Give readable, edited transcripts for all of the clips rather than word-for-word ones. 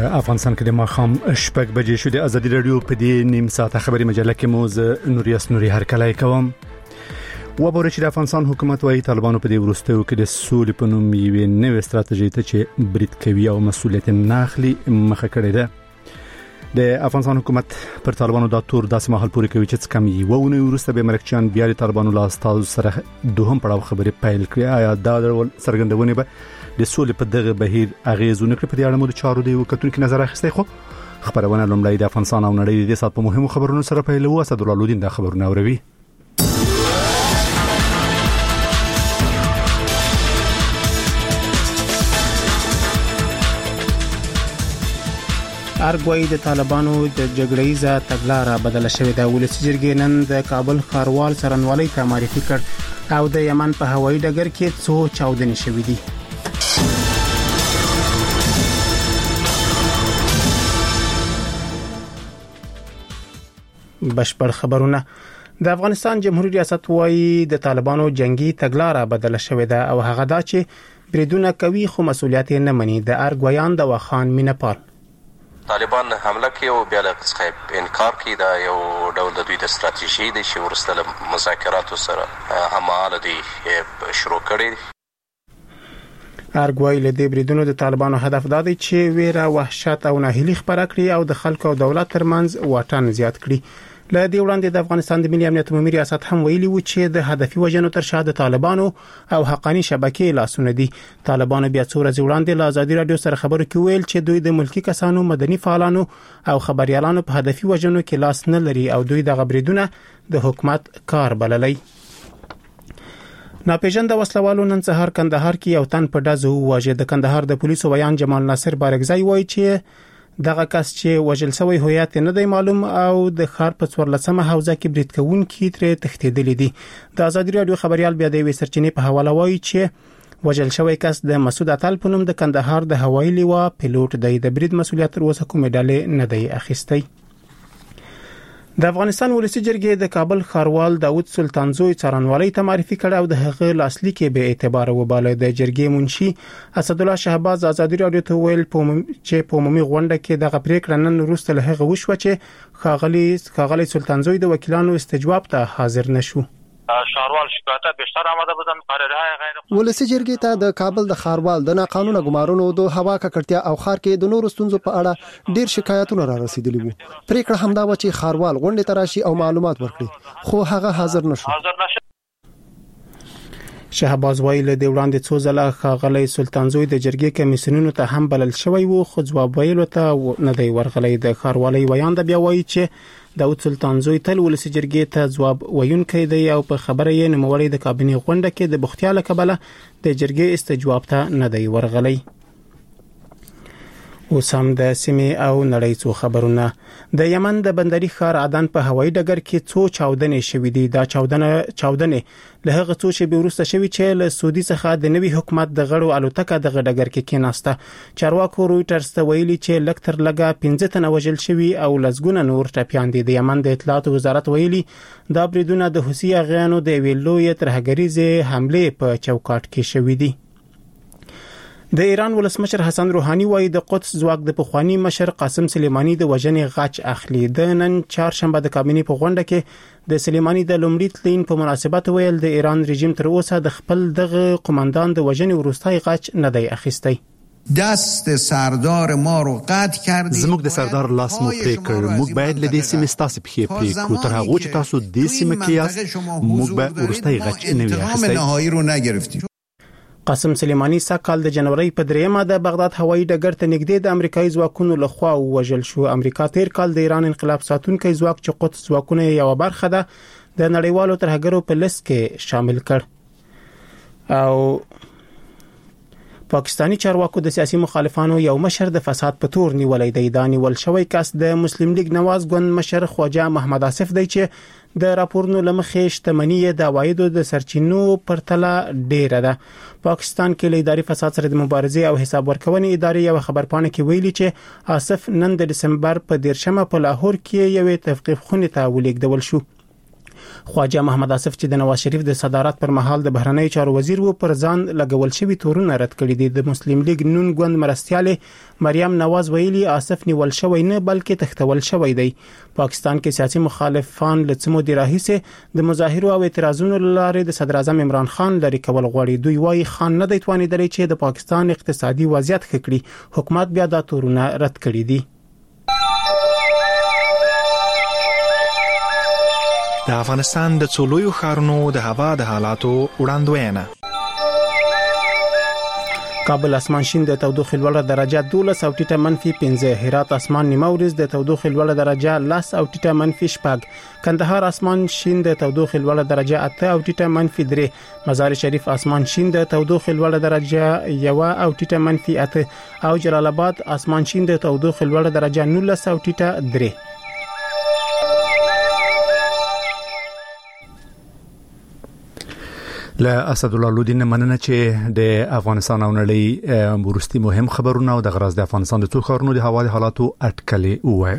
په افغانستان کې د ماښام 6 بجې شو. د ازادي رادیو په دې نیم ساعته خبري مجله کې موږ نوریاس نوري هرکلای کوم. وبوري چې د افغانستان حکومت وايي طالبانو په دې ورستیو کې د سولې په نوم یوې نوې ستراتیژي ته چې برید کوي او مسؤلیت نه اخلي مخه کړې ده. د افغانستان حکومت پر طالبانو د تور داسې مهال پورې کوي چې کم یو ونه ورسته به مرکچان بیا د طالبانو لا استاد سره دوهم پړاو خبرې پیل کړې. آیا دا څرګندونه به د سولې په دغه بهیر اغیزونه کړې؟ په دې اړه مو د چارو دی وکړو کې نظر اخیستی. خو خبرونه لومړی د افغانستان او نړۍ د سات په مهمو خبرونو سره پیلوو. اسد الله لودین د خبرونه اوروي. ارګوي د طالبانو د جګړې تګلاره بدله شوې ده. ولسی جرګې نن د کابل ښاروال سرنوالي ته معرفي کړ او د یمن په هوایي ډګر کې څو چاودنې شوې دي. بشپړ خبرونه. د افغانستان جمهوریت ریاست وايي د طالبانو جنگي تګلاره بدله شوې ده او هغه دا چې بریدونه کوي خو مسؤلیت نه مني. د ارګویان د وخان مینپال طالبان حمله کوي او بیا له څخه انکار کوي. دا یو ډول د دوی د ستراتیژي د چې ورسته مذاکراتو سره هماله دي شروع کړي. ارګوای له دې بریدونو د طالبانو هدف دا دی چې ویره، وحشت او ناهیلي خپره کړي او د خلکو او دولت ترمنځ واټن زیات کړي. له دې وړاندې د افغانستان د ملي امنیت عمومي ریاست هم ویلي و چې د هدفي وژنو تر شا د طالبانو او حقاني شبکې لاسونه دي. طالبانو بیا څو ورځې وړاندې له ازادي رادیو سره خبرو کې ویل چې دوی د ملکی کسانو، مدني فعالانو او خبريالانو په هدفي وژنو کې لاس نه لري او دوی د غبرګونونه د حکومت کار بللی. ناپېژند وسلوالو نن سهار کندهار کې یو تن په ډزو وواژه. د کندهار د پولیسو ویان جمال ناصر بارګزای وایي چې دغه کس چې وژل شوی هویت نه دی معلوم او د خار په 14مه حوزه کې برید کوونکي ترې تښتېدلې دي. د ازادي رادیو خبريال بیا د وسرچینې په حواله وایي چې وژل شوی کس د مسعود اتل په نوم د کندهار د هوایي لیوا پیلوټ دی. د برید مسؤلیت تر اوسه کومه ډلې نه دی اخیستی. د افغانستان ولسی جرګې د کابل ښاروال داود سلطانزوی څارنوالۍ ته معرفي کړ او د هغه لاسلیک به اعتبار وباله. د جرګې منشي اسد الله شهباز ازادي رادیو ته ویل چې په عمومي غونډه کې د غپریک نن وروسته له هغه وشو چې خاغلی سلطانزوی د وکیلانو استجواب ته حاضر نشو. شهروال شکایت بیشتر آمده بودن قرارهای غیر ولسی جرګې ته د کابل د ښاروال د ناقانونه ګمارونو د هوا ککړتیا او ښار کې د نورو ستونزو په اړه ډیر شکایتونه را رسیدلي وو. پریکړه همدا و چې ښاروال غونډه تراشي او معلومات ورکړي خو هغه حاضر نشو. شهباز ویل د وړاندې څو ځله خاغلی سلطانزوی د جرګې کمیسیونونو ته هم بلل شوی وو خو ځواب ویلو ته نه دی ورغلی. د ښاروالۍ ویان د بیا وایي چې داود سلطانزوی تل ولسی جرګې ته ځواب ویونکی دی او په خبره یې نوموړی د کابینې غونډه کې د بختیا له کبله د جرګې استجواب ته نه دی ورغلی. اوس هم د سیمې او نړۍ څو خبرونه. د یمن د بندري ښار عدن په هوایي ډګر کې څو چاودنې شوې دي. دا چاودنې له هغه څو چې به وروسته شوې چې له سعودي څخه د نوي حکومت د غړو الوتکه د ډګر کې کېناسته. چارواکو رويټرز ته ویلي چې لکتر لګه 15 تنه وژل شوي او لسګونه نور ټپيان دي. د یمن د اطلاعات وزارت ویلي دا بریدونه د حوثي اغیانو د ویلوی ترهګریزه حمله په چوکاټ کې شوې دي. د ایران ولسمشر حسن روحاني وایي د قدس ځواک د پخوانی مشر قاسم سلیمانی د وژنې غچ اخلي. د نن چهارشنبه د کابینې په غونډه کې د سلیمانی د لومړي تلین په مناسبت ویل د ایران رژیم تر اوسه د خپل دغه قوماندان د وژنې وروستای غچ نه دی اخیستی. دست سردار ما رو قطع کردیم. زموږ د سردار لاس مو پرې کړ. موږ باید له دې سیمې ستاسو پخې پرې کړو. تر هغه چې تاسو د سیمې کې یاست موږ به وروستای غچ نه اخیستی. قاسم سلیمانی سکهال د جنوري په 3مه د بغداد هوایي ډګر ته نږدې د امریکایي ځواکونو لخوا وژل شو. امریکا تیر کال د ایران انقلاب ساتونکي ځواک چې قدس ځواکونه یو برخه ده د نړیوالو ترهګرو په لیست کې شامل کړ او پاکستانی چارواکو د سیاسي مخالفانو یو مشر د فساد په تور نیولې دی. دا نیول شوی کس د مسلم لیگ نواز ګوند مشر خواجه محمد آصف دی چې د راپورونو لمخې شتمنۍ د عوایدو د سرچینو پر تله ډیره ده. پاکستان کې له اداري فساد سره د مبارزې او حساب ورکونې ادارې یو خبرپاڼه کې ویلي چې آصف نن د دسمبر په 10مه په لاهور کې یو تفقیق خونې ته ولیږدول شو. خواجه محمد آصف چې د نواز شریف د صدارت پر مهال د بهرنی چارو وزیر و پر ځان لګول شوی تورونه رد کړي دي. د مسلم لیگ نون ګوند مرستياله مریم نواز ویلي آصف نیول شوی نه بلکې تختول شوی دی. پاکستان کې سیاسي مخالفان لڅمو دی راهیسه د مظاهرو او اعتراضونو لاره د صدر اعظم عمران خان لري کول غواړي. دوی وايي خان نه دی توانیدلی چې د پاکستان اقتصادي وضعیت ښه کړي. حکومت بیا دا تورونه رد کړي دي. د افغانستان د څولویو ښارونو د هوا د حالاتو وړاندوینه. کابل اسمان شین د تودوخې لوړه درجه 12 او ټیټه -15. هرات اسمان نیمه ورځ د تودوخې لوړه درجه 10 او ټیټه -4. کندهار اسمان شین د تودوخې لوړه درجه 8 او ټیټه -3. مزار شریف اسمان شین د تودوخې لوړه درجه 1 او ټیټه -8 او جلال آباد اسمان شین د تودوخې لوړه درجه 19 او ټیټه 3. له اسد الله لودین مننه چې د افغانستان او نړۍ ورستي مهم خبرونه او د غراز د افغانستان د څو ښارونو د هوا د حالاتو اټکلې وای.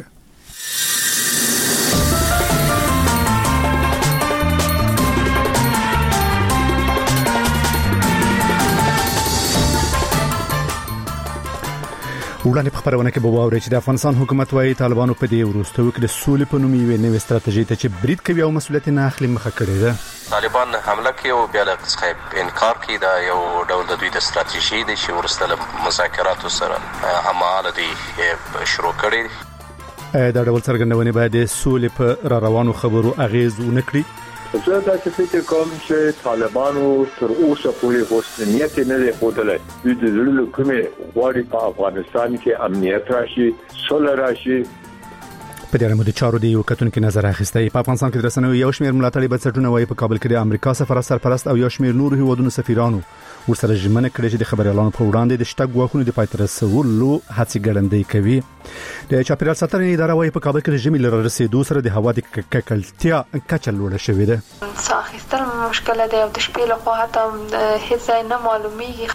وړاندې په خبرونه کې به واوري چې د افغانستان حکومت وايي طالبانو په دې وروستیو کې د سولې په نوم یو نوې ستراتیژي ته چې برید کوي او مسؤلیت نه اخلي مخه کړې ده. طالبان حمله کوي او بیا له څخه انکار کوي دا یو ډول د دوی د ستراتیژي د چې ورسته مذاکراتو سره هماله دي شروع کړي. دا ډول څرګندونې باید د سولې په روانو خبرو اغیز ونکړي. زه دا چې فکر کوم چې طالبانو تر اوسه پورې حسن نیت نه دی ښودلی. دوی د زړه کومې غواړي په افغانستان کې امنیت راشي، سوله راشي. په دې اړه د چارو دی یو کتونکو نظر اخیسته. په افغانستان کې د رسنیو یو شمېر ملاتړي بنسټونه وايي په کابل کې د امریکا سفارت او یو شمېر نور هیوادونو سفیرانو ورسره ژمنه کړې چې د خبريالانو په وړاندې د شته ګواښونو د پاتې رسولو هڅې ګړندۍ کوي. د چاپیریال ساتنې اداره وايي په کابل کې د ژمي لر رسیدو سره د هوا د ککړتیا کچه لوړه شوې ده. ساختل مشکل دی او د شپې له خوا حتی هیڅ ځای نه معلومیږي.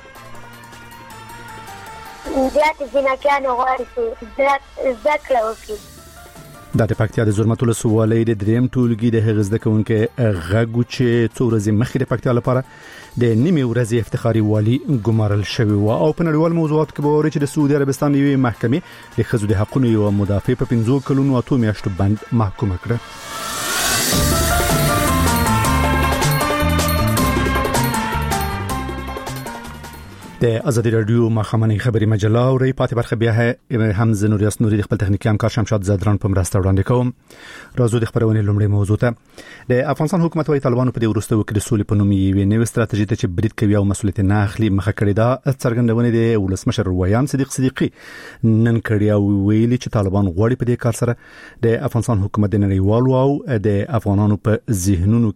زیات ځینکیانو غواړي چې زده کړه وکړي. د پکتیا د زرمت ولسوالۍ د دریم ټولګي د هغه زده کوونکو غږو چې څو ورځې مخکې د پکتیا لپاره د نیمه ورځې افتخاري والی ګمارل شوی و. او په نړیوال موضوعات کې به ورته چې د سعودي عربستان یوې محکمې د ښځو د حقوقو یو مدافع په 15 کلونو 8 میاشتو بند محکوم کړ. د ازادي رادیو مخامنۍ خبري مجله او ری پاتې برخه بیا هم زنوریاس نوري د خپل تخنیکی همکار شمشاد زادران په مرسته وړاندې کوم. راځو د خبرونه لومړی موضوع ته. د افغانستان حکومت وايي طالبانو په دې وروستیو کې د سولې په نوم یو نوې ستراتیژي ته چې برید کوي او مسؤلیت نه اخلي مخه کړې ده. څرګندونه د ولسمشر ویان صدیق صدیقي نن کړی او ویلي چې طالبان غواړي په دې کار سره د افغانستان حکومت د نړیوالو او د افغانانو په ذهنونو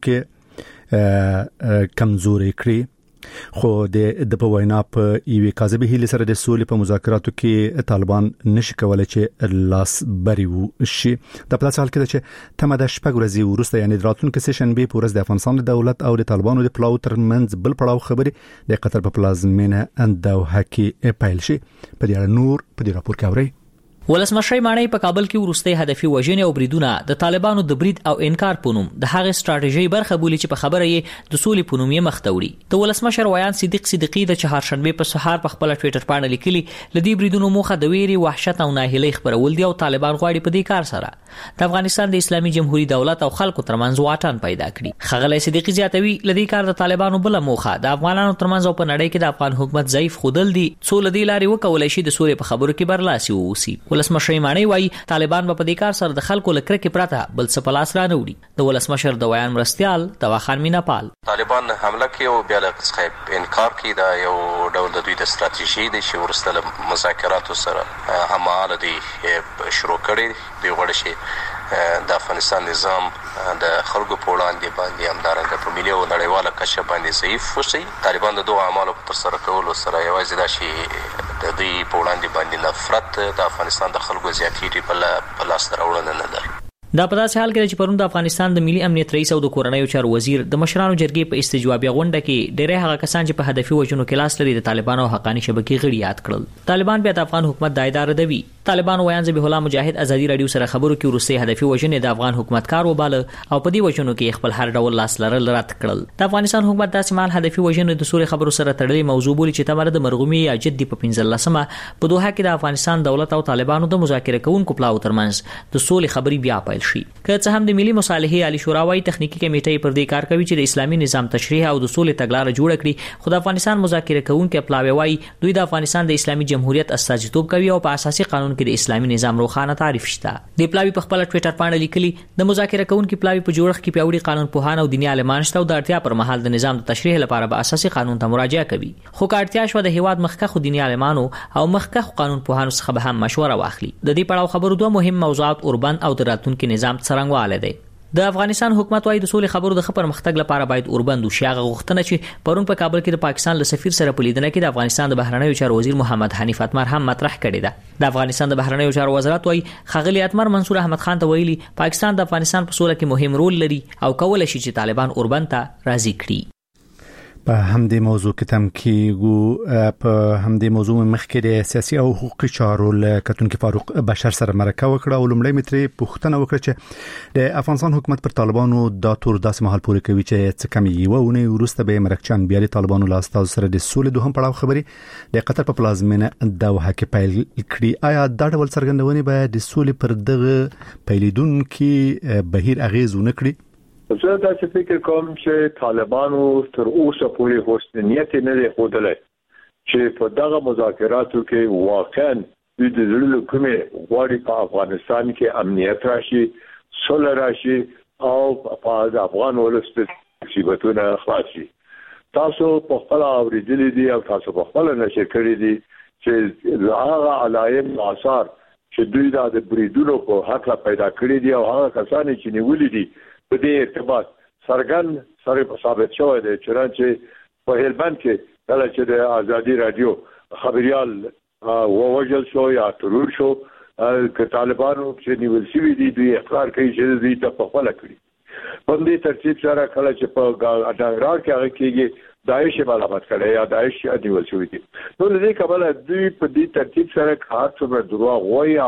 کې کمزوري کړي. خو د په وینا په یوې کاذبه هیله سره د سولې په مذاکراتو کې طالبان نشي کولای چې لاس بری وشي. د پلاس حال کې چې تمه د شپږ ورځې وروسته یعنی راتلونکي سیشن به پورز د افغانستان د دولت او د طالبانو د پلاو ترمنځ بل پړاو خبري د قطر په پلازمینه اندوه کې پیل شي. په دې اړه نور په دې راپور کې اوري. ولسمشر مانی په کابل کې ورستي هدفي وژنې او بریدونه د طالبانو د برید او انکار په نوم د هغه ستراتیژي برخه بولی چې په خبره یې د سولې په نوم یې مختوري. د ولسمشر ویان صدیق صدیقي د چهارشنبه په سهار په خپل ټوئیټر باندې لیکلي لدی بریدونو موخه د ویري وحشت او ناهیلي خبرول دي او طالبان غواړي په دې کار سره د افغانستان د اسلامي جمهوریت دولت او خلکو ترمنځ واټن پیدا کړي. خغلی صدیقي زیاتوي لدی کار د طالبانو بل موخه د افغانانو ترمنځ او په نړۍ کې د افغان حکومت ضعیف خودل دي څو لدی لاري وکولای شي د سولې په خبرو کې برلاسي ووسی. ولسمشر مانی طالبان په دې کار سره د خلکو لکره کې پراته بل څه په لاس را نه وړي. د ولسمشر د ویان مرستيال دواخان میناپال طالبان حمله کوي او بیا له څخه انکار کوي دا یو ډول د دوی د ستراتیژي د چې ورسته مذاکراتو سره هماله دي شروع کړي. دوی غواړي چې د افغانستان نظام د خلکو په وړاندې باندې همدارنګه په ملي او نړیواله کچه باندې ضعیف وشي. طالبان د دوه اعمالو په ترسره کولو سره یوازې دا شي د دوی په وړاندې باندې نفرت د افغانستان د خلکو زیاتېږي په لاس راوړنه نه لري. دا په داسې حال کې چې پرون د افغانستان د ملي امنیت رئیس او د کورنیو چارو وزیر د مشرانو جرګې په استجوابي غونډه کې ډېر هغه کسان چې په هدفي وژنو کې لاس لري د طالبانو حقاني شبکې غړي یاد کړل. طالبان بیا د افغان حکومت د ادارې دوی طالبان ویان ذبیح الله مجاهد ازادي رادیو سره خبرو کې ورسته هدفي وژنې د افغان حکومت کار وباله او په دې وژنو کې خپل هر ډول لاس لرل رد کړل. د افغانستان حکومت داسې مال هدفي وژنې د سولې خبرو سره تړلې موضوع بولي چې تمره د مرغومي یا جدي په 15مه په دوحه کې د افغانستان دولت او طالبانو د مذاکره کوونکو پلاو ترمنځ د سولې خبري بیا پیل شي. که څه هم د ملي مصالحې عالی شورا وايي تخنیکی کمیټې پر دې کار کوي چې د اسلامي نظام تشریح او د سولې تګلارې جوړ کړي، خو د افغانستان مذاکره کوونکو پلاوی وايي دوی د افغانستان د اسلامي جمهوریت استازیتوب کوي او په اساسي قانون کې د اسلامي نظام روخانه تعریف شته. د پلاوی په خپل ټوئیټر باندې لیکلي د مذاکره کوونکو پلاوی په جوړښت کې پیاوړي قانون پوهان او دیني عالمان شته او د اړتیا پر مهال د نظام د تشریح لپاره به اساسي قانون ته مراجعه کوي. خو کارتیا شو د هیواد مخکخ دیني عالمانو او مخکخ قانون پوهانو څخه به هم مشوره واخلي. د دې پړاو خبرو دوه مهم موضوعات اوربند او د راتلونکي نظام څرنګواله دي. د افغانستان حکومت وايي د سولې خبرو د خبر مختګ لپاره باید اوربند او شیاغه غوښتنه چې پرون په کابل کې د پاکستان له سفیر سره په لیدنه کې د افغانستان د بهرنیو چارو وزیر محمد حنیف اتمر هم مطرح کړی ده. د افغانستان د بهرنیو چارو وزارت وايي خغلی اتمر منصور احمد خان ته ویلي پاکستان د افغانستان په سوله کې مهم رول لري او کولای شي چې طالبان اوربند ته راضي کړي. په همدې موضوع کې تم کېږو په همدې موضوع مخکې د سیاسي او حقوقي چارو کتونکو فاروق بشر سره مرکه وکړه او لومړی متري پوښتنه وکړه چې د افغانستان حکومت پر طالبانو دا تور داسې مهال پورې کوي چې څه کم یو ونه ورسته به مرکچان بیا د طالبانو له استاد سره د سولې دوهم پړاو خبري د قطر په پلازمینه دوحه کې پیل کړي. آیا دا ډول څرګندونې به د سولې پر دغه پیلیدونکو بهیر اغیز ونه کړي؟ زه دا چې فکر کوم چې طالبانو تر اوسه پورې هیڅ نیت نه لري خودلای چې په دغه مذاکراتو کې واقعا د دې کومه غواړي په افغانستان کې امنیت راشي، سوله راشي او په افغان ولس په صفتونه خلاصي. تاسو په خپل اوریدلې دي او تاسو په خپل نشر کړی دي چې هغه علایم آثار چې دوی د بریدونو په حق پیدا کړی دي او هغه کسان چې نیولې دي په دې ارتباط سرګن سره ثابت شوی دی چې په هلبند کې کله چې د ازادي رادیو خبريال ووجل شو یا ترور شو ک طالبانو چې نیول شوی دي دوی اقرار کوي چې دوی ته په خپل کړی. په دې ترتیب سره کله چې په اډانګرار کې هغه کېږي داعش ملامت کړي یا داعش نیول شوی دي. نو دې کبل دوی په دې ترتیب سره کار څومره دروغ وایي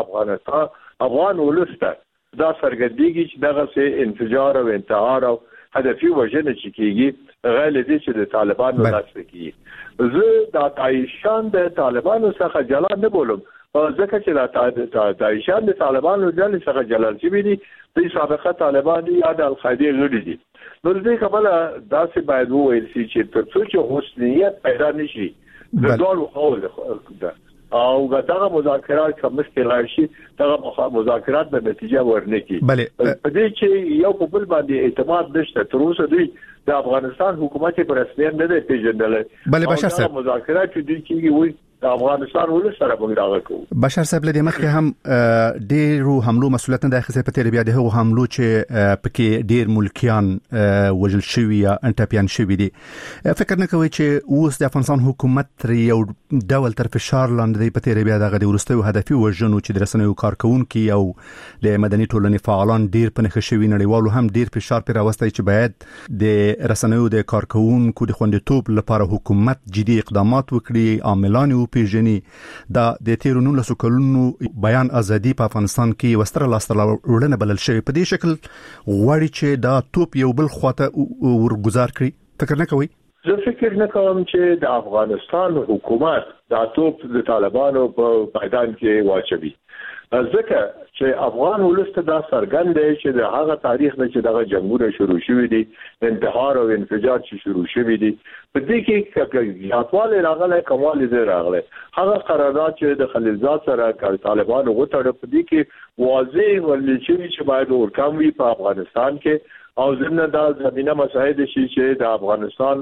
افغان ولسته دا سرګردېږي چې دغه سه انفجار او انتحار او هدفي وژنه چې کیږي غیر دې چې د طالبانو لاس کیږي. زه د داعشان د طالبانو څخه جلا نه بولم ځکه چې د داعشان د طالبانو ځل څخه جلال شوی دي د سابقه طالبان یا د القاعده غړي دي. نو دې کبل داسې باید وویل شي چې تر څو چې حسنیت پیدا نشي د ډول خو او دغه مذاکرات کوم مشکل شي دغه مذاکرات به نتیجه ورنکي. په دې چې یو په بل باندې اعتماد نشته تر اوسه دوی د افغانستان حکومت پر رسمیت نه دی پیژندل. بشر صاحب مذاکرات چې دوی کیږي وي د افغانستان ولې سره موږ راغلو. بشر صاحب لدې مخکې هم ډېرو حملو مسولیت نه اخیسته په تیر بیا د هغو حملو چې پکې ډېر ملکیان وژل شوي یا انټاپیان شوي دي. فکر نه کوي چې اوس د افغانستان حکومت تر یو ډول تر فشار لاندې دی په تیر بیا دغه د ورستیو هدفي وژنو چې د رسنیو کارکونکو او د مدني ټولنې فعالان ډېر پنهخ شوي نړیوالو هم ډېر فشار پر راوستي چې باید د رسنیو د کارکونکو د خوندیتوب لپاره حکومت جدي اقدامات وکړي. عاملان پیژني دا د تیرو 19 کلونو بیان ازادي په افغانستان کې وستره لاستله وړنه بلل شوی په دې شکل غواړي چې دا توپ یو بل خواته ورګزار کړي. فکر نه کوي؟ زه فکر نه کوم چې د افغانستان حکومت دا توپ د طالبانو په میدان کې واچوي ځکه چې افغان ولسته دا څرګند دی چې د هغه تاریخ نه چې دغه جنگونه شروع شوي دي انتحار او انفجار چې شروع شوي دي په دې کې یاتواله راغله کومواله دې راغله هغه قرارداد چې د خلیلزاد سره طالبانو غوټه په دې کې واضح ولې چې باید ورکوي په افغانستان کې او ځنه دا زمينه مساعد شي چې د افغانستان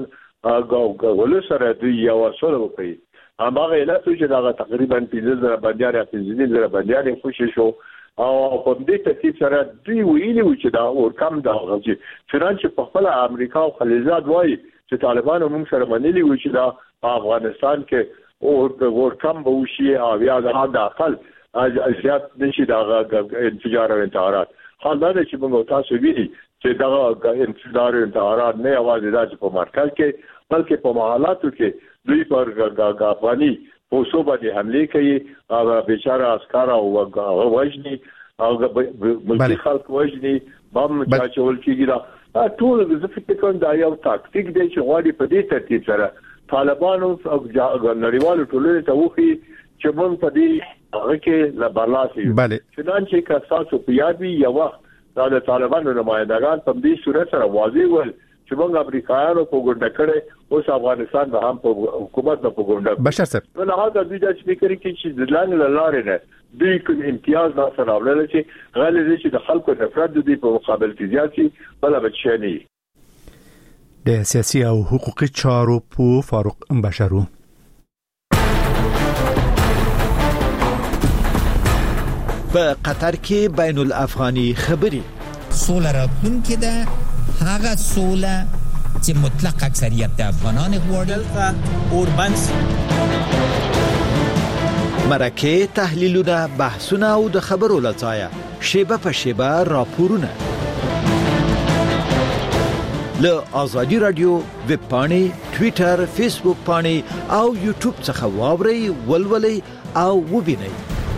ولې سره دوی یو سره وکړي. هغه علت چې دا تقریبا 15,000 بندیان 15,000 بندیان خوشی شو او په دې ترتیب سره دوی ویلي چې دا ورکم دا غوږی فرانسې په خپل امریکا او خلیلزاد وایي چې طالبانو موږ سره منلي و چې دا افغانستان کې او ورکم به وشي او یا د اقل ازیات نشي دا انفجار او انتحارات. حال دا چې موږ تاسو ویلي چې دا انفجار او انتحارات نه یوازې د په مرکز کې بلکې په محلاتو کې دوی پر افغاني اوسو باندې حمله کوي هغه بیچاره عسكر او وجني هغه ملکی خلک وجني بم چاچول کیږي دا ټول د فکر کوم دا یو تاکتیک دی چې غواړي په دې ترتیب سره طالبانو او نړیوالو ټولنې ته وخی چې مونږ په دې هغه کې لا برلاسي چنانچه که تاسو په یاد وي یو وخت د طالبانو نمائندگان په دې صورت سره واضح ول چې موږ امریکایانو په ګونډه کړي اوس افغانستان به هم په حکومت په ګونډه بشر صاحب نو هغه د دې چې فکر کوي چې د لاندې لارې نه دوی کوم امتیاز نه سره ولر چې غالي چې د خلکو نفرت د دې په مقابل کې زیات شي بل به شي د سیاسي او حقوقي چارو په فاروق بشرو په قطر کې بین الافغاني خبرې سوله راتلونکې ده هغه سوله چې مطلق اکثریت د افغانان غواړي اوربنس مرکه تحلیلونه بحثونه او د خبرو لړۍ شیبه په شیبه راپورونه له آزادی رادیو ویب پاڼې ټوئیټر فیسبوک پاڼې او یوټیوب څخه واورئ ولولئ او وبینئ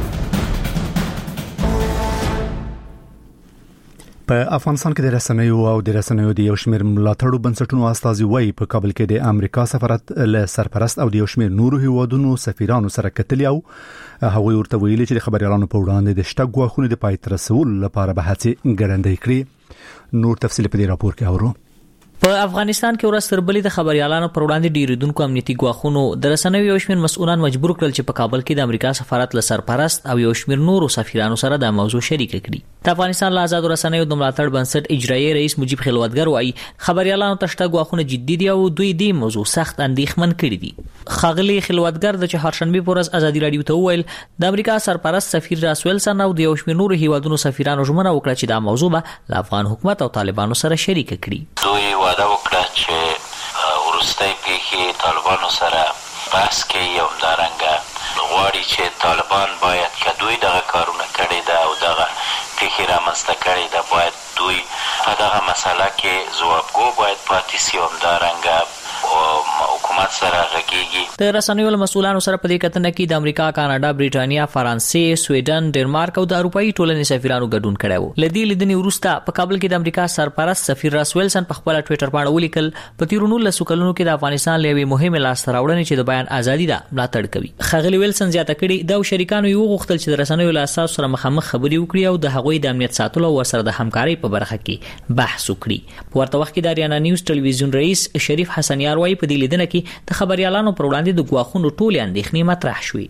په افغانستان کې د رسنیو د یو شمېر ملاتړو بنسټونو استازي وایي په کابل کې د امریکا سفارت له سرپرست او د یو شمېر نورو هیوادونو سفیرانو سره کتلي او هغوی ورته ویلي چې د خبريالانو په وړاندې د شته ګواښونو د پای ته رسولو لپاره به هڅې ګړندۍ کړي. نور تفصیل په دې راپور کې اورو. په افغانستان کې ورځ تر بلې د خبريالانو پر وړاندې ډیریدونکو امنیتي ګواښونو د رسنیو یو شمېر مسؤلان مجبور کړل چې په کابل کې د امریکا سفارت له سرپرست او یو شمېر نورو سفیرانو سره د موضوع شریک کړي. د افغانستان له آزاد رسنیو د ملاتړ بنسټ اجرایي رئیس مجیب خلوتګر وایي خبريالانو ته شته ګواښونه جدي دي او دوی دې موضوع سخت اندېښمن کړي دي. خاغلی خلوتګر د چهارشنبه په ورځ آزادي رادیو ته وویل د امریکا سرپرست سفیر راس ویلسن او د یو شمېر نورو هیوادونو سفیرانو ژمنه وکړه چې دا موضوع به له افغان حکومت او طالبانو سره شریک کړي. دوی وعده وکړه چې ورستۍ پیښې طالبانو سره بحث کوي او همدارنګه غواړي چې طالبان باید که دوی دغه کارونه کړي ده او دغه پیښې رامنځته کړي ده باید دوی په دغه مسله کې ځوابګو باید پاتې سي او همدارنګه حکومت سره غږیږي. د رسنیو مسؤلانو سره په دې کتنه کې د امریکا، کاناډا، بریټانیا، فرانسې، سویډن، ډنمارک او د اروپאי ټولنې سفیرانو ګډون کړی و. لدی لیدنې وروسته په کابل کې د امریکا سرپرست سفیر راس ویلسن په خپل ټوئیټر باندې ولیکل په تیر 19 کلونو کې د افغانستان لوي مهمه لاسته راوړنې چې د بیان ازادي ده ملاتړ کوي. خغلی ویلسن زیاته کړي د شریکانو یو غوښتل چې د رسنیو له اساس سره مخامخ خبري وکړي او د هغوی د امنیت ساتلو او سره د همکارۍ په برخه کې بحث وکړي. په ورته وخت کې د اریانا نیوز ټلویزیون رئیس شریف حسن یار وايي په دې لیدنه کې د خبريالانو پر وړاندې د ګواښونو ټولې اندېښنې مطرح شوې.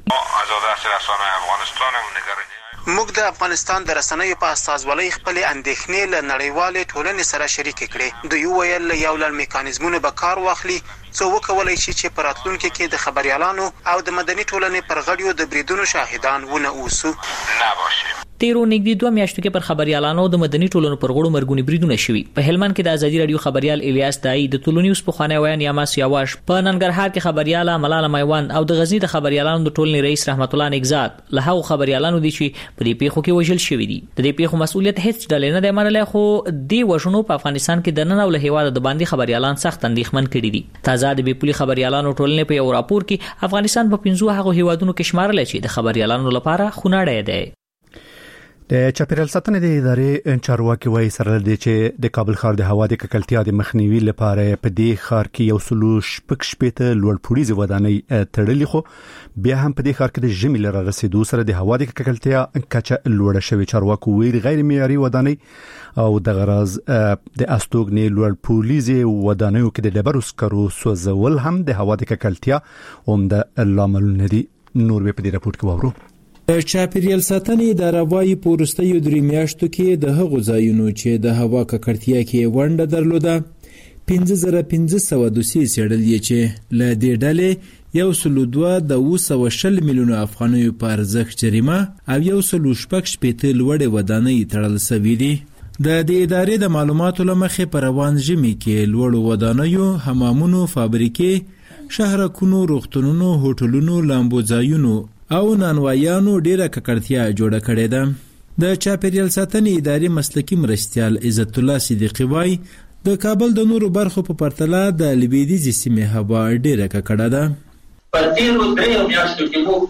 موږ د افغانستان د رسنیو په استازولۍ خپل اندېښنې له نړیوالې ټولنې سره شریک کړې. دوی ویل یو لړ میکانیزمونه به کار واخلي څو وکولای شي چې په راتلونکي کې د خبريالانو او د مدني ټولنې پر غړیو د بریدونو شاهدان ونه اوسو. تیرو نږدې 2 میاشتو کې پر خبريالانو د مدني ټولنو پر غړو مرګونی بریدونه شوي. په هلمند کې د آزادي رادیو خبريال الیاس دای د ټولنیوز په خانه ویان یاماس یاواش، په ننګرهار کې خبرياله ملاله میوند او د غزنی د خبريالانو د ټولنې رئیس رحمت الله نگزاد له هغو خبريالانو دي چې په دې پیښو کې وژل شوي دي. د دې پیښو مسؤلیت هیڅ ډلې نه دی منلی، خو د وژنو په افغانستان کې د نن او له هیواد د باندې خبريالان سخت اندېښمن کړي دي. تازه د بیپولي خبريالانو ټولنې په یو راپور کې افغانستان په 15 هغو هیوادونو کې شمارل چې د خبريالانو لپاره خونړی دی. د چاپیریال ساتنې د ادارې چارواکي وایي سره د چې د کابل ښار د هوا د ککړتیا د مخنیوي لپاره په دې ښار کې یو سلوش پکشپته لوړ پوړیزه ودانۍ تړلې، خو بیا هم په دې ښار کې د ژمي لپاره رسیدو سره د هوا د ککړتیا کچه لوړه شوې. چارواکي وایي غیر معیاري ودانۍ او د غرض د استوګنې لوړ پوړیزه ودانیو کې د ډبرو سکرو سوځول هم د هوا د ککړتیا عمده لاملونه دي. نور به په دې راپور کې واورو. چاپیریال ساتنې اداره وايي په وروستیو 3 میاشتو کې د هغو ځایونو چې د هوا ککړتیا کې ونډه درلوده 5500 دوسیې څېړلې چې له دې ډلې 1.2 میلیون افغانیو په ارزښت جریمه او 1.6 لوړې ودانۍ تړل شوې دي. د دې ادارې د معلوماتو له مخې په روان ژمي کې لوړو ودانیو، حمامونو، فابریکې، شهرکونو، روغتونونو، هوټلونو، لامبو ځایونو او نانوایانو ډیره ککړتیا جوړه کړې ده. د چاپیریال ساتنې ادارې مسلکي مرستیال عزت الله صدیقی وایي د کابل د نورو برخو په پرتله د لویدیځې سیمې هوا ډیره ککړه ده. په تیرو 3 میاشتو کې مو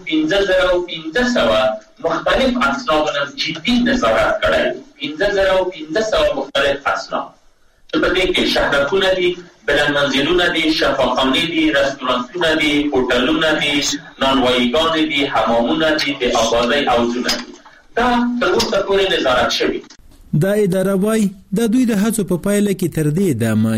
15,500 مختلف اصنافونه جدي نظارت کړی 15,500 مختلف اصناف چې په دې کې شهرکونه دي، بلند منزلونه دي، شفاخانې دي، رستورانتونه دي، هوټلونه دي، نانواییګانې دي، حمامونه دي، د آبادۍ حوضونه دي. دا تر اوسه پورې نظارت شوي. دا اداره وایي د دوی د هڅو په پایله کې تر دې دمه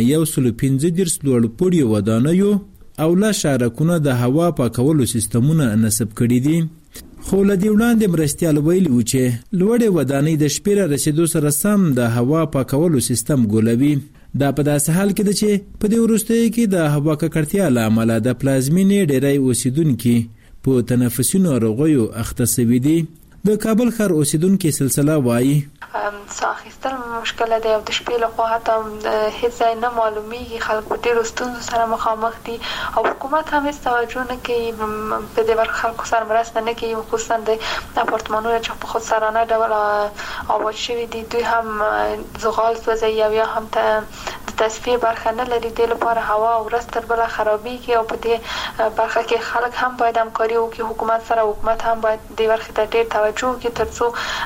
115 لوړپوړي ودانیو او لا شارکونه د هوا پاکولو سیستمونه نصب کړي دي. خو له دې وړاندې مرستیال ویلي و چې لوړې ودانۍ د شپې را رسېدو سره سم د هوا پاکولو سیستم ګولوي. دا په داسې حال کې ده چې په دې وروستیو کې د هوا ککړتیا له امله د پلازمینې ډېری اوسیدونکي په تنفسي ناروغیو اخته سوي دي. د کابل ښار اوسیدونکي سلسله وایي ساه اخیستل مشکل دی او د شپې لخوا حتی هیڅ ځای نه معلومیږي، خلک په ډېرو ستونزو سره مخامخ دي او حکومت هم هیڅ توجه نه کوي په دې برخه، خلکو سره مرسته نه کوي، خصوصا د اپارتمانونو چې په خودسرانه ډول آباد شوي دي دوی هم زغال سوځوي او یا هم د تصفیې برخه نه لري. دې لپاره هوا ورځ تر بله خرابېږي او په دې برخه کې خلک هم باید همکاري وکړي حکومت سره، حکومت هم باید دې برخې ته ډېر توجه وکړي تر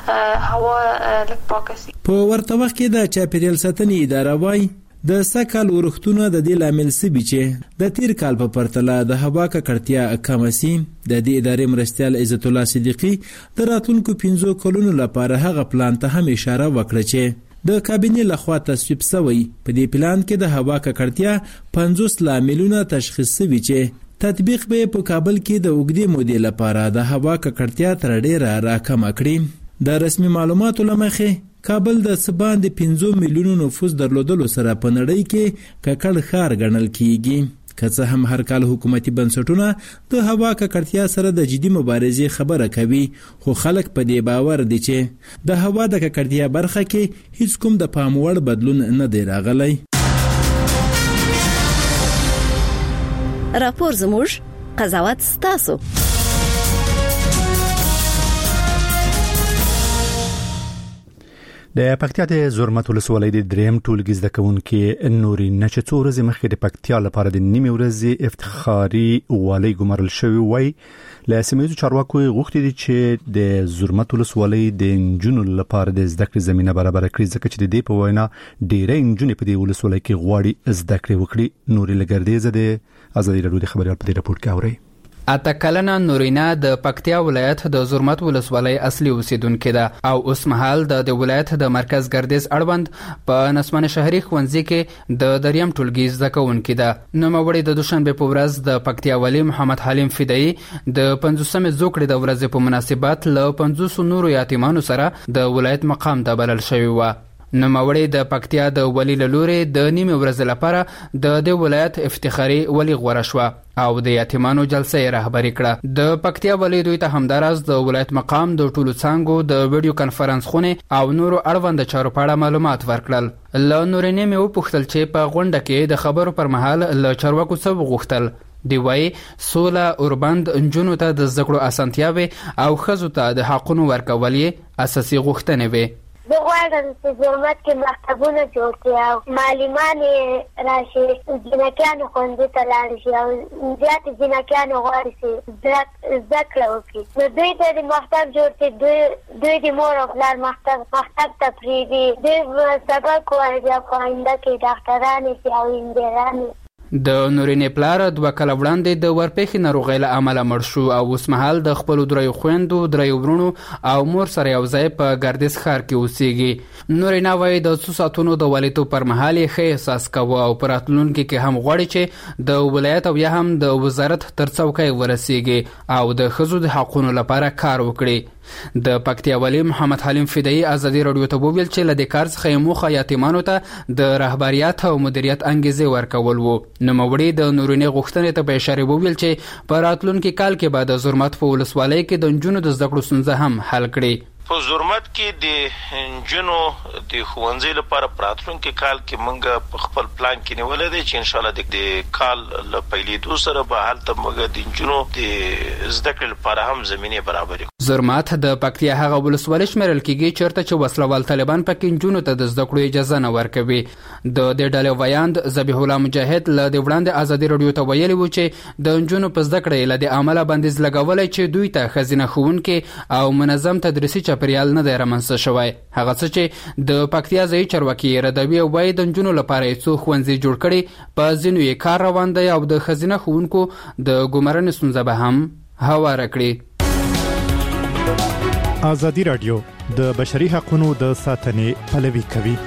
څو هوا په ورته وخت کې د چاپیریال ساتنې اداره وایي د سږکال ورښتونه د دې لامل سوي چې د تیر کال په پرتله د هوا ککړتیا کمه سي. د دې ادارې مرستیال عزت الله صدیقي د راتلونکو 5 کلونو لپاره هغه پلان ته هم اشاره وکړه چې د کابینې لخوا تصویب شوی. په دې پلان کې د هوا ککړتیا 50 لاملونه تشخیص شوي چې تطبیق به په کابل کې د اوږدې مودې لپاره د هوا ککړتیا تر ډیره راکمه کړي. د رسمي معلوماتو له مخې کابل د څه باندې 15 میلیونو نفوس درلودلو سره په نړۍ کې ککړ ښار ګڼل کیږي. که څه هم هر کال حکومتي بنسټونه د هوا ککړتیا سره د جدي مبارزې خبره کوي، خو خلک په دې باور دي چې د هوا د ککړتیا برخه کې هیڅ کوم د پام وړ بدلون نه دی راغلی. راپور زموږ، قضاوت ستاسو. د پکتیا د زرمت ولسوالۍ د دریم ټولګي زده کوونکي نورین چې څو ورځې مخکې د پکتیا لپاره د نیمې ورځې افتخاري والی ګمارل شوی وای. له سیمایي چارواکو غوښتي دي چې د زرمت ولسوالۍ د انجونو لپاره د زده کړې زمينه برابر کړي، ځکه چې د دې په وینا ډېرې انجونې په دې ولسوالۍ کې غواړي زده کړې وکړي. نوري لګردیزه د آزادي رادیو د خبريال په دې راپور کې اوري. اته کلنه نورینا د پکتیا ولایت د زرمت ولسوالۍ اصلي اوسیدونکې ده او اوس مهال د ولایت د مرکز ګردیز اړوند په نسمانه شهري ښوونځي کې د دریم ټولګي زده کوونکې ده. نوموړی د دوشنبه په ورځ د پکتیا والی محمد حلیم فدایي د 50مې زوکړې د ورځې په مناسبت له 500 نورو یتیمانو سره د ولایت مقام ته بلل شوی و. نوموړی د پکتیا د ولی لوري د نیمه ورځ لپاره د ولایت افتخاري ولی غوړه شو او د یتیمانو جلسه رهبری کړه. د پکتیا ولی دوی ته همدارس د ولایت مقام د ټولو څنګهو د ویډیو کانفرنس خونه او نورو اړوند چارو په اړه معلومات ورکړل. له نورینې مې وپوښتل چې په غونډه کې د خبرو پر مهال له چارواکو څه وغوښتل. دی وای سوله اوربند انجونو ته د زده کړو اسانتیاوي او ښځو ته د حقونو ورکول اساسي غوښتنې وي. زه غواړم چې زرمت کې مکتبونه جوړ کړي او معلمان راشي، جنکیانو ښوونځي ته لاړ شي او زیات جنکیانو غواړي چې زده کړه وکړي. نو دوی ته د مکتب جوړ کړي، دوی د مور او پلار مکتب ته پرېږدي، دوی سبق وایي بیا په آینده کې ډاکټرانې شي او انجینرانې. د نورینې پلار 2 کاله وړاندې د ورپېښې ناروغۍ له امله مړ شو او اوس مهال د خپلو 3 خويندو 3 ورونو او مور سره یو ځای په ګردیز ښار کې اوسېږي. نورینا وایي د څو ساعتونو د ولیدو پر مهال یې ښه احساس کوه او په راتلونکي کې هم غواړي چې د ولایت او یا هم د وزارت تر څوکۍ ورسیږي او د ښځو د حقونو لپاره کار وکړي. د پکتیا والی محمد حلیم فدایي آزادي رادیو ته وویل چې له دې کار څخه موخه یتیمانو ته د رهبریت او مدیریت انګیزه ورکول وو. نوموړی د نورینې غوښتنې ته په اشاره وویل چې په راتلونکي کال کې به د زرمت په ولسوالۍ کې د انجونو د زده کړو ستونزه هم حل کړي. په زرمت کې د جنو د خوانځي لپاره پراتلونکو کال کې موږ په خپل پلان کې نیولې دي چې ان شاء الله د کال له پیلې دوه سره به حالت موږ د جنو د زده کړې لپاره هم زمينه برابرې. زرمت د پکتیا هغه ولسوالۍ شمېرل کېږي چېرته چې وسلوال طالبان پکې جنونو ته د زده کړو اجازه نه ورکوي. د دې ډلې ویاند ذبیح الله مجاهد له د وړاندې ازادي رادیو ته ویلي و چې د جنونو په زده کړې له د عمله بندیز لګولای چې دوی ته خزینه ښوونکي او منظم تدریسي چاپیریال نه دی رامنځته شوی. هغه څه چې د پکتیا ځایي چارواکي ردوي وایي د جنونو لپاره یې څو ښوونځي جوړ کړي، په ځینو یې کار روان دی او د خزینه ښوونکو د ګمارنې ستونزه به هم هواره کړي. ازادي رادیو د بشري حقوقو د ساتنې پلوي کوي.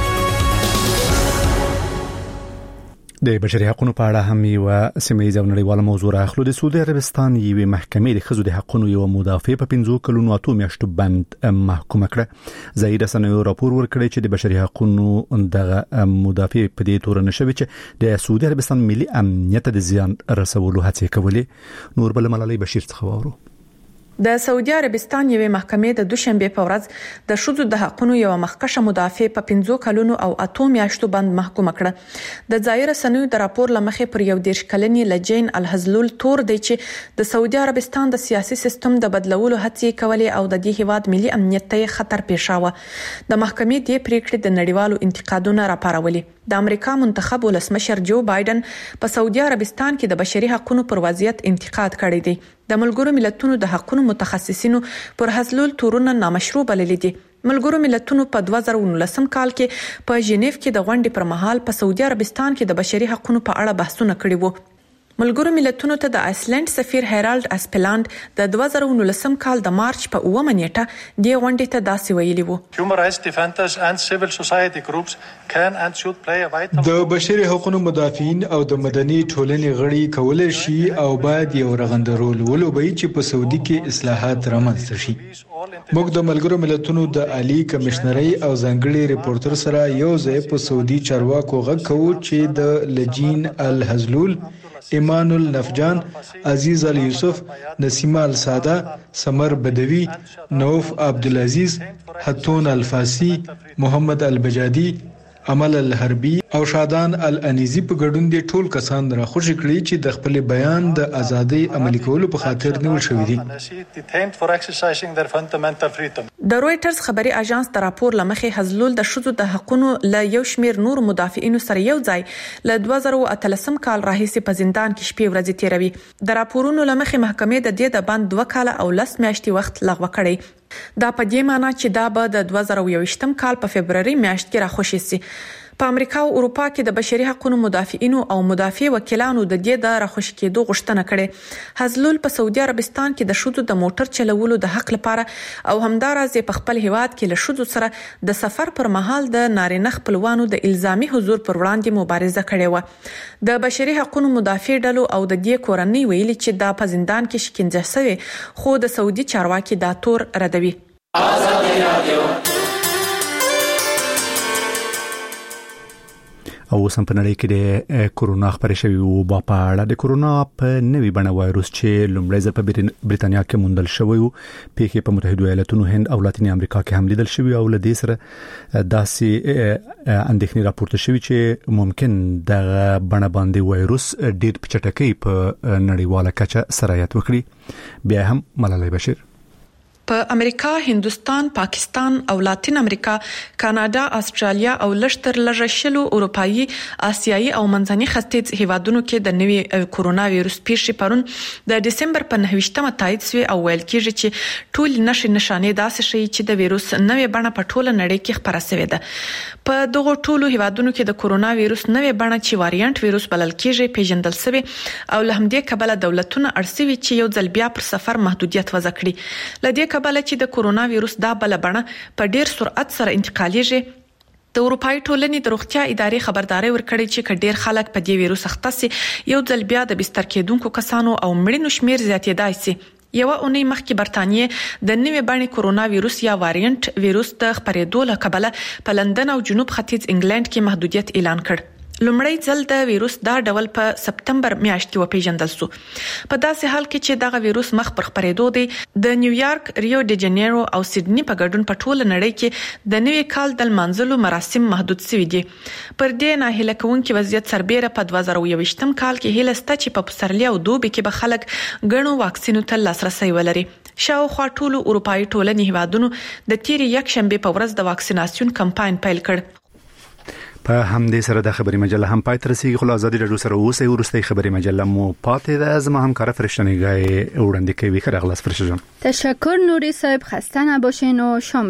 د بشري حقوقو په اړه هم یو سیمه‌یزه نړیواله موضوع راخلو. د سعودي عربستان یوې محکمې د ښځو د حقوقو یو مدافع په 5 کلونو 8 میاشتو بند محکومه کړه. ځایي رسنیو راپور ورکړی چې د بشري حقوقو دغه مدافع په دې تور نشوي چې د سعودي عربستان ملي امنیت د زیان رسولو هڅې کولې. نور بل ملالۍ بشیر څخه وورو. د سعودي عربستان یوې محکمې د دوشنبه په ورځ د شذو د حقوقو یو مخکشه مدافع په 5 کلونو او 8 میاشتو بند محکومه کړه. د ځایي رسنیو د راپور لمخې پر یو 10 کلنې لجین الحزلول تور دی چې د سعودي عربستان د سیاسي سیستم د بدلولو هڅې کولې او د دې هیواد ملي امنیت ته خطر پیښاوه. د محکمې د پریکړې د نړیوالو انتقادونو راپارولې. د امریکا منتخب ولسمشر جو بایدن په سعودي عربستان کې د بشري حقوقو پر وضعیت انتقاد کړی دی. د ملګرو ملتونو د حقوقو متخصصینو پر حزلول تورونه نامشروع بللي دي. ملګرو ملتونو په 2019 کال کې په ژنیف کې د غونډې پر مهال په سعودي عربستان کې د بشري حقوقو په اړه بحثونه کړي وو. ملګرو ملتونو ته د آیسلند سفیر هیرالد اسپلاند د 2019 کال د مارچ په 9 نیټه د غونډې ته داسې ویلي وو. Human rights defenders and civil society groups can and should play a vital د بشري حقوقو مدافعین او د مدني ټولنې غړي کولای شي او باید یو رغنده رول ولوبي چې په سعودي کې اصلاحات رامنځته شي. موږ د ملګرو ملتونو د عالی کمشنري او ځانګړي ریپورټر سره یو ځای په سعودي چارواکو غږ کوو چې د لجین الحزلول، ایمان النفجان، عزیز ال یوسف، نسیمه الساده، سمر بدوی، نوف عبدالعزیز، حتون الفاسی، محمد البجادی، عمل الحربی او شادان الانیزی په ګډون دي ټول کسان را خوشی کړی چې د خپل بیان د ازادۍ عملي کولو په خاطر نیول شوی دي. د رويټرز خبري اژانس د راپور لمخې حزلول د شذو د حقوقو له یو شمیر نور مدافعینو سره یو ځای له 2013 کال راهیسې په زندان کې شپې ورځې تیروي. د راپورونو لمخې محکمې د دې د بند 2 کال او 10 میاشتې وخت لغوه کړی. دا په دې معنی چې دا به د 2021 کال په فبرवरी میاشت کې راخوشي سي. په امریکا او اروپا کې د بشري حقوقو مدافعینو او مدافع وکیلانو د دې د راخوشي کېدو غوښتنه کړې. حزلول په سعودي عربستان کې د شذو د موټر چلولو د حق لپاره او همدارس په خپل هیواد کې له شذو سره د سفر پر مهال د نارینه خپلوانو د الزامي حضور پر وړاندې مبارزه کړې و. د بشري حقوقو مدافع ډلو او د دې کورنۍ ویلي چې دا په زندان کې شکنجه شوی خو د سعودي چارواکي دا تور ردوي. او سم په نړۍ کې د کورونا خبرې شوی او په اړه د کورونا په نوي بڼه وایروس چې لومړی ځل په بریتانیا کې موندل شوی او په متحده ایالاتونو، هند او لاتینی امریکا کې هم لیدل شوی او لدې سره داسې اندېښنې راپورته شوی چې ممکن د بڼه باندې وایروس ډېر په چټکۍ په نړیواله کچه سرایت وکړي. بیا هم ملالۍ بشیر په امریکا، هندوستان، پاکستان او لاتین امریکا، کاناډا، استرالیا او لشتر لږه اروپאי، آسیایي او منځني ختیځ هیوادونو کې د نوي کورونا وایروس پیښې پرون د دسمبر په 9مه تایید شوی او ویل کېږي چې ټول نشانې داسې شي چې د وایروس نوې بڼه په ټوله نړۍ کې خپره شوې ده. په دغه ټولو هیوادونو کې د کورونا وایروس نوې بڼه چې وارینټ وایروس بلل کېږي پیژندل شوی او له همدې کبله دولتونه ارسوي چې یو ځل بیا پر سفر محدودیت وضع کړي. لدې کبله چې د کورونا وایروس دا بل بڼه په ډیر سرعت سره انتقالیږي. د اروپאי ټولنې د روغتیا ادارې خبرداري ورکړې چې کډیر خلک په دې وایروس اخته سي یو ځل بیا د بستر کېدونکو کسانو او مړینو شمیر زیاتېدای سي. یو اونۍ مخکې برتانیې د نوې بڼې کورونا وایروس یا وارینټ وایروس د خپرېدو له کبله په لندن او جنوب ختیځ انګلند کې محدودیت اعلان کړ. لومړی ځل د وایروس دا ډول په سپتمبر میاشت کې وپیژندل شو. په داسې حال کې چې دغه وایروس مخ پر خپرېدو دی، د نیویارک، ریو ډی جنیرو او سیدنی په ګډون په ټوله نړۍ کې د نوي کال د منځلو مراسم محدود شوي دي. پر دې ناهیله کوونکې وضعیت سربېره په 2021م کال کې هیله سته چې په پسرلي او دوبي کې به خلک غنو واکسینو ته لاسرسي ولري. شاوخوا ټولو اروپایي ټولنې هیوادونو د تیری یک شنبه په ورځ د واکسیناسیون کمپاین پیل کړ. په همدې سره د خبري مجله هم پای تر رسیدي. خو ازادي رادیو سره اوسه ورسته خبري مجله مو پاتې ده. زما همکار فرشتنی غای وړاندې کوي. خیر اغلاس فرشتجان. تشکر نوری صاحب، خسته نباشین و شام